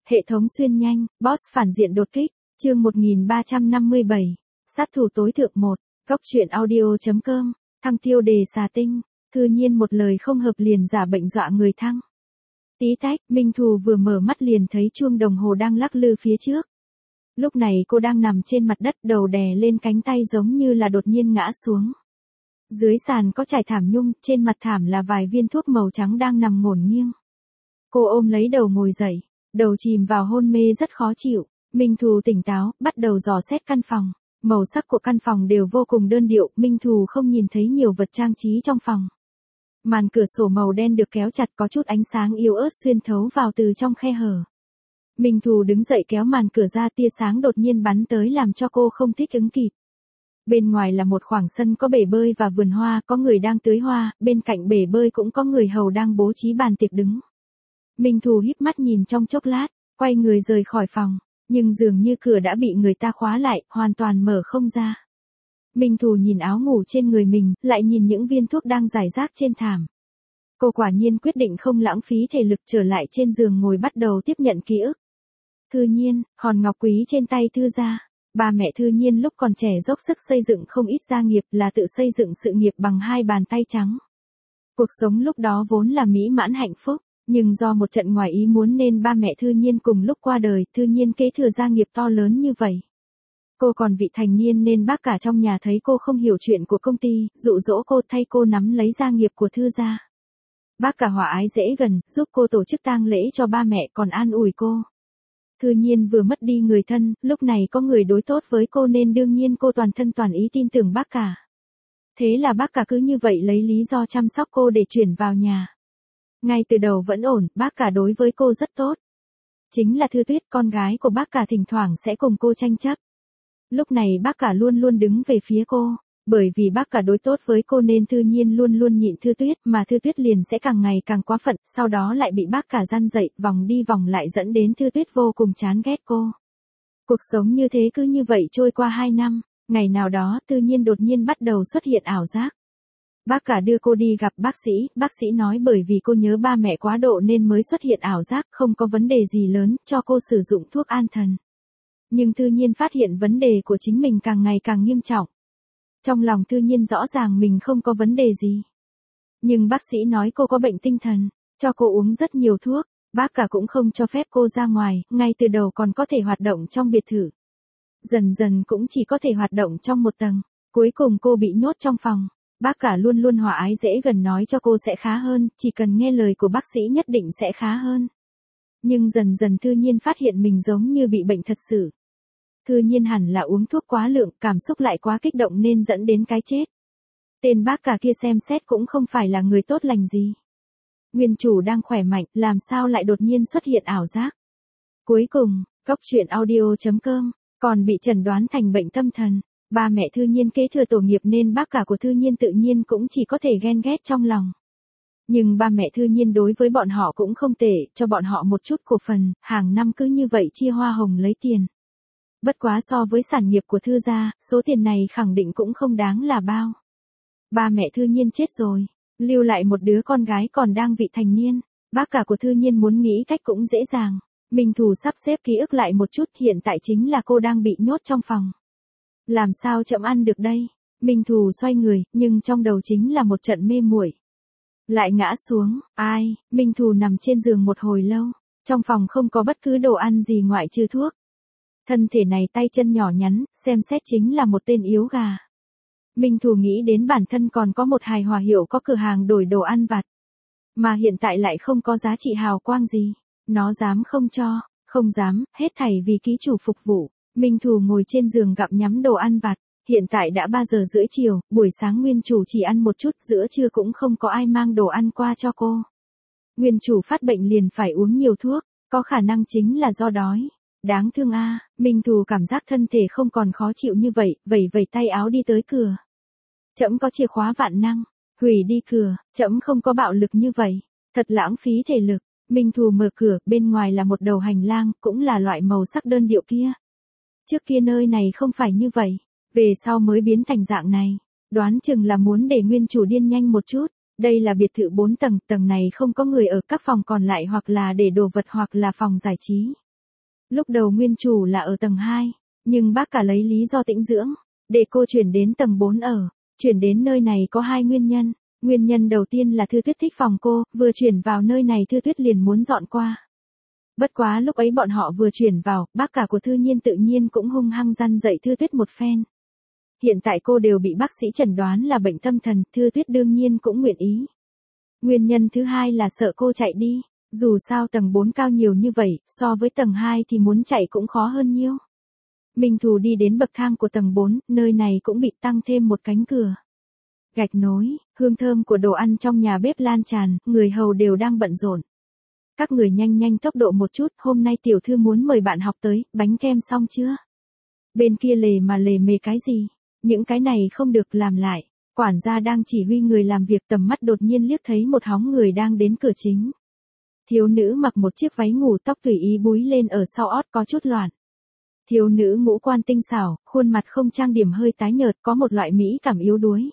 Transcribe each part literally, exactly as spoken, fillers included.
Hệ thống xuyên nhanh, boss phản diện đột kích, chương một nghìn ba trăm năm mươi bảy, sát thủ tối thượng một, góc truyện audio.com, thăng tiêu đề xà tinh, Thư Nhiên một lời không hợp liền giả bệnh dọa người thăng. Tí tách, Minh Thù vừa mở mắt liền thấy chuông đồng hồ đang lắc lư phía trước. Lúc này cô đang nằm trên mặt đất đầu đè lên cánh tay giống như là đột nhiên ngã xuống. Dưới sàn có trải thảm nhung, trên mặt thảm là vài viên thuốc màu trắng đang nằm ngổn nghiêng. Cô ôm lấy đầu ngồi dậy, đầu chìm vào hôn mê rất khó chịu. Minh Thù tỉnh táo, bắt đầu dò xét căn phòng. Màu sắc của căn phòng đều vô cùng đơn điệu, Minh Thù không nhìn thấy nhiều vật trang trí trong phòng. Màn cửa sổ màu đen được kéo chặt, có chút ánh sáng yếu ớt xuyên thấu vào từ trong khe hở. Minh Thù đứng dậy kéo màn cửa ra, tia sáng đột nhiên bắn tới làm cho cô không thích ứng kịp. Bên ngoài là một khoảng sân có bể bơi và vườn hoa, có người đang tưới hoa, bên cạnh bể bơi cũng có người hầu đang bố trí bàn tiệc đứng. Minh Thù híp mắt nhìn trong chốc lát, quay người rời khỏi phòng, nhưng dường như cửa đã bị người ta khóa lại, hoàn toàn mở không ra. Minh Thù nhìn áo ngủ trên người mình, lại nhìn những viên thuốc đang rải rác trên thảm. Cô quả nhiên quyết định không lãng phí thể lực, trở lại trên giường ngồi bắt đầu tiếp nhận ký ức. Thư Nhiên, hòn ngọc quý trên tay Thư gia. Ba mẹ Thư Nhiên lúc còn trẻ dốc sức xây dựng không ít gia nghiệp, là tự xây dựng sự nghiệp bằng hai bàn tay trắng. Cuộc sống lúc đó vốn là mỹ mãn hạnh phúc, nhưng do một trận ngoài ý muốn nên ba mẹ Thư Nhiên cùng lúc qua đời, Thư Nhiên kế thừa gia nghiệp to lớn như vậy. Cô còn vị thành niên nên bác cả trong nhà thấy cô không hiểu chuyện của công ty, dụ dỗ cô thay cô nắm lấy gia nghiệp của Thư gia. Bác cả hòa ái dễ gần, giúp cô tổ chức tang lễ cho ba mẹ, còn an ủi cô. Thư Nhiên vừa mất đi người thân, lúc này có người đối tốt với cô nên đương nhiên cô toàn thân toàn ý tin tưởng bác cả. Thế là bác cả cứ như vậy lấy lý do chăm sóc cô để chuyển vào nhà. Ngay từ đầu vẫn ổn, bác cả đối với cô rất tốt. Chính là Thư Tuyết, con gái của bác cả, thỉnh thoảng sẽ cùng cô tranh chấp. Lúc này bác cả luôn luôn đứng về phía cô, bởi vì bác cả đối tốt với cô nên Thư Nhiên luôn luôn nhịn Thư Tuyết, mà Thư Tuyết liền sẽ càng ngày càng quá phận, sau đó lại bị bác cả gian dậy, vòng đi vòng lại dẫn đến Thư Tuyết vô cùng chán ghét cô. Cuộc sống như thế cứ như vậy trôi qua hai năm, ngày nào đó Thư Nhiên đột nhiên bắt đầu xuất hiện ảo giác. Bác cả đưa cô đi gặp bác sĩ, bác sĩ nói bởi vì cô nhớ ba mẹ quá độ nên mới xuất hiện ảo giác, không có vấn đề gì lớn, cho cô sử dụng thuốc an thần. Nhưng Thư Nhiên phát hiện vấn đề của chính mình càng ngày càng nghiêm trọng. Trong lòng Thư Nhiên rõ ràng mình không có vấn đề gì. Nhưng bác sĩ nói cô có bệnh tinh thần, cho cô uống rất nhiều thuốc, bác cả cũng không cho phép cô ra ngoài, ngay từ đầu còn có thể hoạt động trong biệt thự. Dần dần cũng chỉ có thể hoạt động trong một tầng, cuối cùng cô bị nhốt trong phòng. Bác cả luôn luôn hòa ái dễ gần nói cho cô sẽ khá hơn, chỉ cần nghe lời của bác sĩ nhất định sẽ khá hơn. Nhưng dần dần Thư Nhiên phát hiện mình giống như bị bệnh thật sự. Thư Nhiên hẳn là uống thuốc quá lượng, cảm xúc lại quá kích động nên dẫn đến cái chết. Tên bác cả kia xem xét cũng không phải là người tốt lành gì. Nguyên chủ đang khỏe mạnh, làm sao lại đột nhiên xuất hiện ảo giác. Cuối cùng, góc truyện audio.com, còn bị chẩn đoán thành bệnh tâm thần. Ba mẹ Thư Nhiên kế thừa tổ nghiệp nên bác cả của Thư Nhiên tự nhiên cũng chỉ có thể ghen ghét trong lòng. Nhưng ba mẹ Thư Nhiên đối với bọn họ cũng không tệ, cho bọn họ một chút cổ phần, hàng năm cứ như vậy chia hoa hồng lấy tiền. Bất quá so với sản nghiệp của Thư gia, số tiền này khẳng định cũng không đáng là bao. Ba mẹ Thư Nhiên chết rồi, lưu lại một đứa con gái còn đang vị thành niên. Bác cả của Thư Nhiên muốn nghĩ cách cũng dễ dàng. Minh Thù sắp xếp ký ức lại một chút, hiện tại chính là cô đang bị nhốt trong phòng. Làm sao chậm ăn được đây? Minh Thù xoay người, nhưng trong đầu chính là một trận mê muội. Lại ngã xuống, ai? Minh Thù nằm trên giường một hồi lâu, trong phòng không có bất cứ đồ ăn gì ngoại trừ thuốc. Thân thể này tay chân nhỏ nhắn, xem xét chính là một tên yếu gà. Minh Thù nghĩ đến bản thân còn có một hài hòa hiệu có cửa hàng đổi đồ ăn vặt. Mà hiện tại lại không có giá trị hào quang gì. Nó dám không cho, không dám, hết thảy vì ký chủ phục vụ. Minh Thù ngồi trên giường gặm nhắm đồ ăn vặt. Hiện tại đã ba giờ rưỡi chiều, buổi sáng nguyên chủ chỉ ăn một chút, giữa trưa cũng không có ai mang đồ ăn qua cho cô. Nguyên chủ phát bệnh liền phải uống nhiều thuốc, có khả năng chính là do đói. Đáng thương a, à, Minh Thù cảm giác thân thể không còn khó chịu như vậy, vẩy vẩy tay áo đi tới cửa. Trẫm có chìa khóa vạn năng, hủy đi cửa, trẫm không có bạo lực như vậy, thật lãng phí thể lực. Minh Thù mở cửa, bên ngoài là một đầu hành lang, cũng là loại màu sắc đơn điệu kia. Trước kia nơi này không phải như vậy, về sau mới biến thành dạng này, đoán chừng là muốn để nguyên chủ điên nhanh một chút. Đây là biệt thự bốn tầng, tầng này không có người ở, các phòng còn lại hoặc là để đồ vật hoặc là phòng giải trí. Lúc đầu nguyên chủ là ở tầng hai, nhưng bác cả lấy lý do tĩnh dưỡng, để cô chuyển đến tầng bốn ở. Chuyển đến nơi này có hai nguyên nhân. Nguyên nhân đầu tiên là Thư Tuyết thích phòng cô, vừa chuyển vào nơi này Thư Tuyết liền muốn dọn qua. Bất quá lúc ấy bọn họ vừa chuyển vào, bác cả của Thư Nhiên tự nhiên cũng hung hăng răn dạy Thư Tuyết một phen. Hiện tại cô đều bị bác sĩ chẩn đoán là bệnh tâm thần, Thư Tuyết đương nhiên cũng nguyện ý. Nguyên nhân thứ hai là sợ cô chạy đi, dù sao tầng bốn cao nhiều như vậy, so với tầng hai thì muốn chạy cũng khó hơn nhiêu. Minh Thù đi đến bậc thang của tầng bốn, nơi này cũng bị tăng thêm một cánh cửa. Gạch nối, hương thơm của đồ ăn trong nhà bếp lan tràn, người hầu đều đang bận rộn. Các người nhanh nhanh tốc độ một chút, hôm nay tiểu thư muốn mời bạn học tới, bánh kem xong chưa? Bên kia lề mà lề mề cái gì? Những cái này không được làm lại. Quản gia đang chỉ huy người làm việc, tầm mắt đột nhiên liếc thấy một hóng người đang đến cửa chính. Thiếu nữ mặc một chiếc váy ngủ, tóc tùy ý búi lên ở sau ót có chút loạn. Thiếu nữ ngũ quan tinh xảo, khuôn mặt không trang điểm hơi tái nhợt, có một loại mỹ cảm yếu đuối.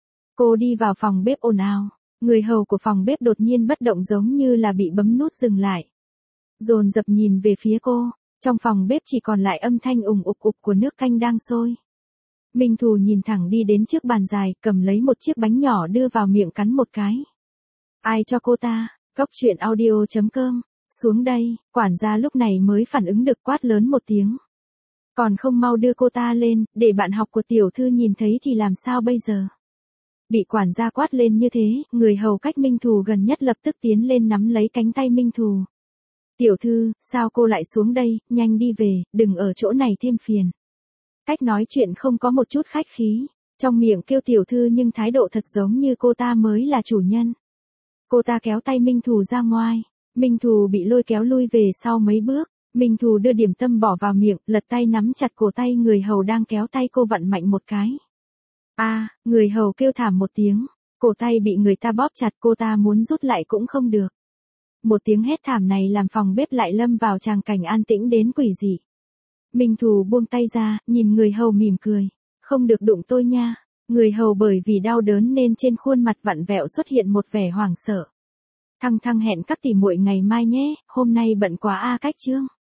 Cô đi vào phòng bếp ồn ào, người hầu của phòng bếp đột nhiên bất động giống như là bị bấm nút dừng lại. Dồn dập nhìn về phía cô, trong phòng bếp chỉ còn lại âm thanh ùng ục ục của nước canh đang sôi. Minh Thù nhìn thẳng đi đến trước bàn dài, cầm lấy một chiếc bánh nhỏ đưa vào miệng cắn một cái. Ai cho cô ta? Góc truyện audio chấm com, xuống đây, quản gia lúc này mới phản ứng được, quát lớn một tiếng. Còn không mau đưa cô ta lên, để bạn học của tiểu thư nhìn thấy thì làm sao bây giờ? Bị quản gia quát lên như thế, người hầu cách Minh Thù gần nhất lập tức tiến lên nắm lấy cánh tay Minh Thù. Tiểu thư, sao cô lại xuống đây, nhanh đi về, đừng ở chỗ này thêm phiền. Cách nói chuyện không có một chút khách khí, trong miệng kêu tiểu thư nhưng thái độ thật giống như cô ta mới là chủ nhân. Cô ta kéo tay Minh Thù ra ngoài, Minh Thù bị lôi kéo lui về sau mấy bước, Minh Thù đưa điểm tâm bỏ vào miệng, lật tay nắm chặt cổ tay người hầu đang kéo tay cô vặn mạnh một cái. A, à, người hầu kêu thảm một tiếng, cổ tay bị người ta bóp chặt, cô ta muốn rút lại cũng không được. Một tiếng hét thảm này làm phòng bếp lại lâm vào tràng cảnh an tĩnh đến quỷ dị. Minh Thù buông tay ra, nhìn người hầu mỉm cười, không được đụng tôi nha. Người hầu bởi vì đau đớn nên trên khuôn mặt vặn vẹo xuất hiện một vẻ hoảng sợ. Thăng Thăng hẹn các tỷ muội ngày mai nhé, hôm nay bận quá a cách chương.